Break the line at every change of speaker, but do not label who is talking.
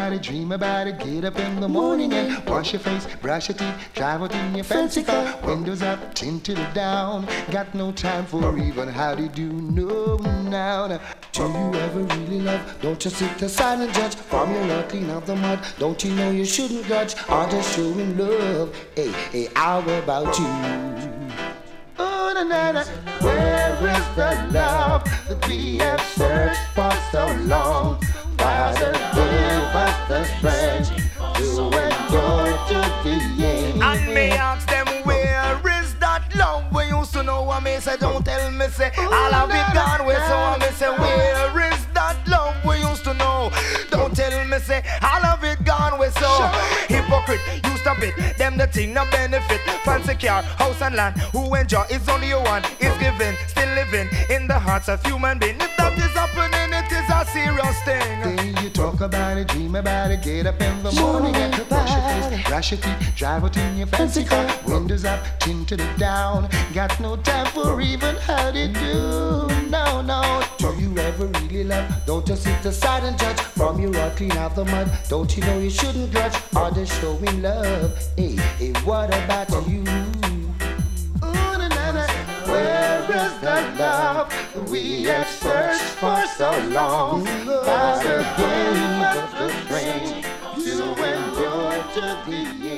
about it, dream about it, get up in the morning and wash your face, brush your teeth, drive out in your fancy car, windows up, tinted down, got no time for even how to do no now. Do you ever really love? Don't just sit aside and judge from your love, clean out the mud. Don't you know you shouldn't grudge or just showing love? Hey, hey, how about you? Oh, na, na. Where is the love that we have searched for so long? Father gave us the strength to endure to the end.
And me ask them, where is that love? We used to know what me say, don't tell me say all of it gone. We saw me say, where is that love? We used to know. Don't tell me say all of it gone. We saw hypocrite. You stop it. Them the thing no benefit. Fancy car, house and land. Who enjoy is only one. Is giving, still living in the hearts of human beings. If that is happening, it is a serious thing.
Then you talk about it, dream about it, get up in the morning and wash your face, brush your teeth, drive out in your fancy car, windows up, tinted it down, got no time for even how to do. No, no. Do you ever really love? Don't just sit aside and judge from your rod, clean out the mud. Don't you know you shouldn't grudge or just showing love? Hey, hey, what about you? Ooh, na, na, na. Where is the love we have searched for so long? Father gave us the strength to endure to the end.